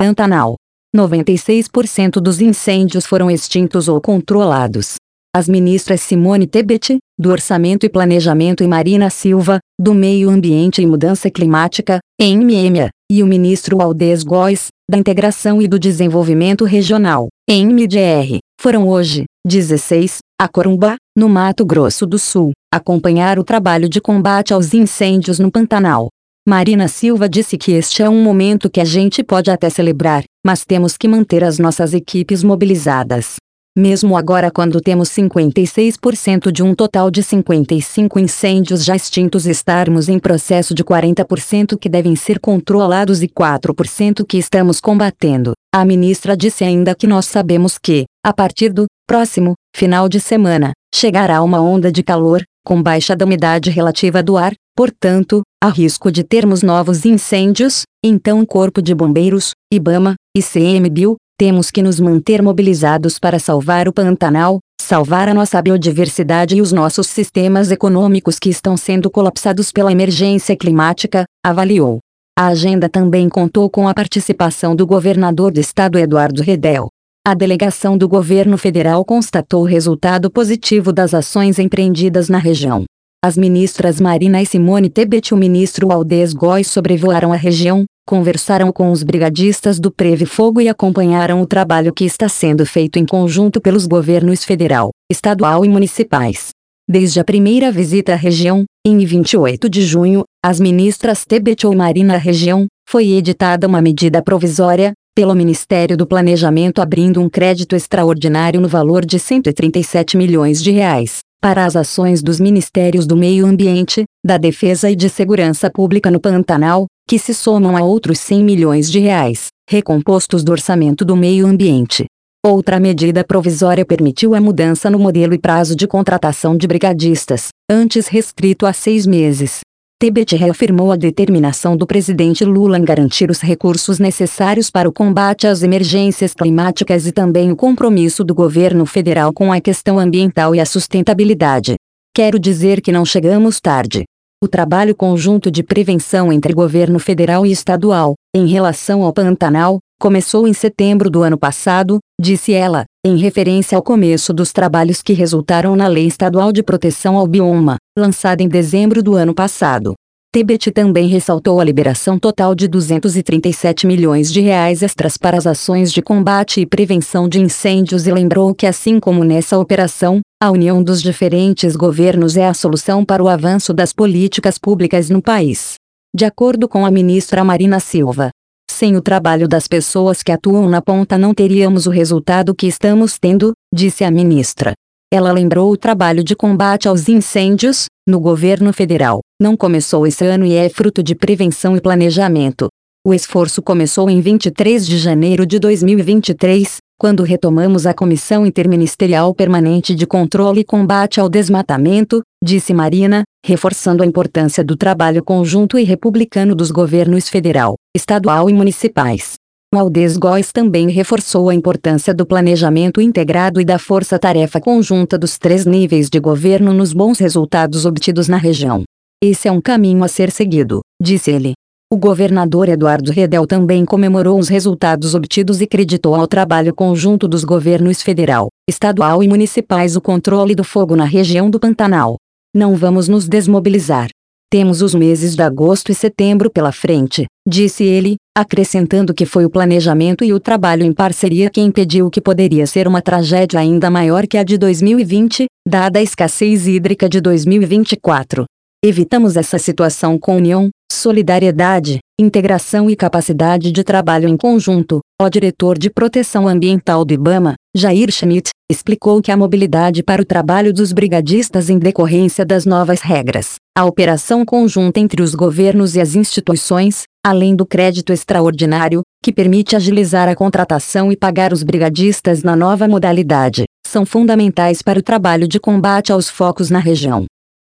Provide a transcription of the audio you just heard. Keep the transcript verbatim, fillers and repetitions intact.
Pantanal. noventa e seis por cento dos incêndios foram extintos ou controlados. As ministras Simone Tebet, do Orçamento e Planejamento, e Marina Silva, do Meio Ambiente e Mudança Climática, M M A, e o ministro Aldes Góes, da Integração e do Desenvolvimento Regional, M D R, foram hoje, dezesseis, a Corumbá, no Mato Grosso do Sul, acompanhar o trabalho de combate aos incêndios no Pantanal. Marina Silva disse que este é um momento que a gente pode até celebrar, mas temos que manter as nossas equipes mobilizadas. Mesmo agora, quando temos cinquenta e seis por cento de um total de cinquenta e cinco incêndios já extintos, estarmos em processo de quarenta por cento que devem ser controlados e quatro por cento que estamos combatendo. A ministra disse ainda que nós sabemos que, a partir do próximo final de semana, chegará uma onda de calor, com baixa da umidade relativa do ar, portanto, há risco de termos novos incêndios. Então o Corpo de Bombeiros, IBAMA, e C M B U, temos que nos manter mobilizados para salvar o Pantanal, salvar a nossa biodiversidade e os nossos sistemas econômicos que estão sendo colapsados pela emergência climática, avaliou. A agenda também contou com a participação do governador do estado, Eduardo Redell. A delegação do governo federal constatou o resultado positivo das ações empreendidas na região. As ministras Marina e Simone Tebet e o ministro Aldes Góes sobrevoaram a região, conversaram com os brigadistas do Preve Fogo e acompanharam o trabalho que está sendo feito em conjunto pelos governos federal, estadual e municipais. Desde a primeira visita à região, em vinte e oito de junho, as ministras Tebet e Marina à região, foi editada uma medida provisória, pelo Ministério do Planejamento, abrindo um crédito extraordinário no valor de cento e trinta e sete milhões de reais, para as ações dos Ministérios do Meio Ambiente, da Defesa e de Segurança Pública no Pantanal, que se somam a outros cem milhões de reais, recompostos do orçamento do meio ambiente. Outra medida provisória permitiu a mudança no modelo e prazo de contratação de brigadistas, antes restrito a seis meses. Tebet reafirmou a determinação do presidente Lula em garantir os recursos necessários para o combate às emergências climáticas e também o compromisso do governo federal com a questão ambiental e a sustentabilidade. Quero dizer que não chegamos tarde. O trabalho conjunto de prevenção entre governo federal e estadual, em relação ao Pantanal, começou em setembro do ano passado, disse ela, em referência ao começo dos trabalhos que resultaram na Lei Estadual de Proteção ao Bioma, lançada em dezembro do ano passado. Tebet também ressaltou a liberação total de duzentos e trinta e sete milhões de reais extras para as ações de combate e prevenção de incêndios e lembrou que, assim como nessa operação, a união dos diferentes governos é a solução para o avanço das políticas públicas no país. De acordo com a ministra Marina Silva, sem o trabalho das pessoas que atuam na ponta não teríamos o resultado que estamos tendo, disse a ministra. Ela lembrou o trabalho de combate aos incêndios, no governo federal, não começou esse ano e é fruto de prevenção e planejamento. O esforço começou em vinte e três de janeiro de dois mil e vinte e três, quando retomamos a Comissão Interministerial Permanente de Controle e Combate ao Desmatamento, disse Marina, reforçando a importância do trabalho conjunto e republicano dos governos federal, estadual e municipais. Aldes Góes também reforçou a importância do planejamento integrado e da força-tarefa conjunta dos três níveis de governo nos bons resultados obtidos na região. Esse é um caminho a ser seguido, disse ele. O governador Eduardo Redell também comemorou os resultados obtidos e creditou ao trabalho conjunto dos governos federal, estadual e municipais o controle do fogo na região do Pantanal. Não vamos nos desmobilizar. Temos os meses de agosto e setembro pela frente, disse ele, acrescentando que foi o planejamento e o trabalho em parceria que impediu o que poderia ser uma tragédia ainda maior que a de dois mil e vinte, dada a escassez hídrica de dois mil e vinte e quatro. Evitamos essa situação com união, solidariedade, integração e capacidade de trabalho em conjunto. O diretor de Proteção Ambiental do IBAMA, Jair Schmidt, explicou que a mobilidade para o trabalho dos brigadistas em decorrência das novas regras, a operação conjunta entre os governos e as instituições, além do crédito extraordinário, que permite agilizar a contratação e pagar os brigadistas na nova modalidade, são fundamentais para o trabalho de combate aos focos na região.